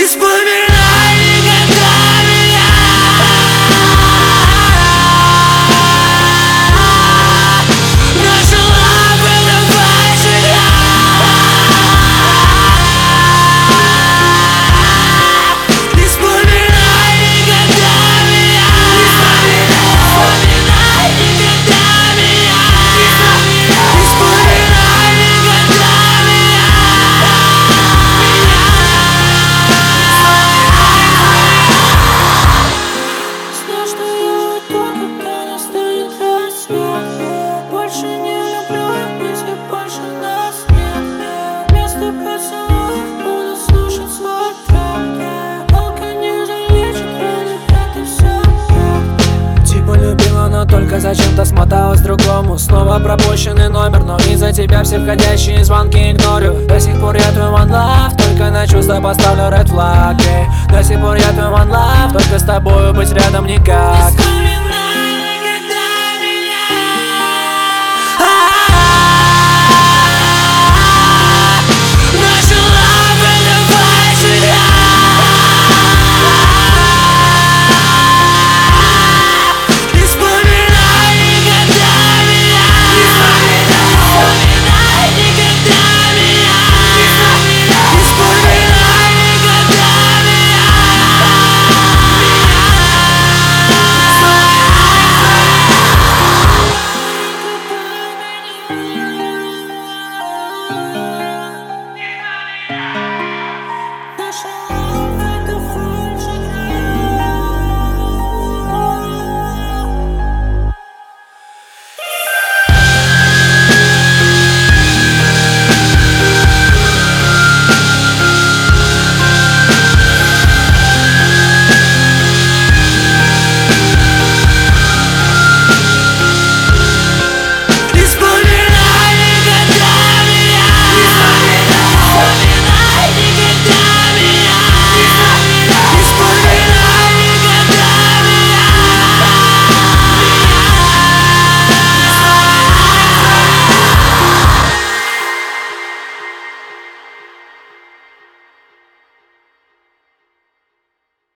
Не вспоминай никогда меня. Наша лава — это фальшивая. Не вспоминай никогда меня. Не вспоминай никогда меня. Не вспоминай никогда меня. Знаю, что я уйду, когда настанет рассвет. Больше не люблю их, если больше нас нет. Вместо поцелуев буду слушать свой трек. Палка не залечит раны, это все так. Типа любила, но только зачем-то смоталась другому. Снова пропущенный номер, но из-за тебя все входящие звонки игнорю. До сих пор я твой one love, только на чувства поставлю red flag. До сих пор я твой one love, только с тобою быть рядом никак.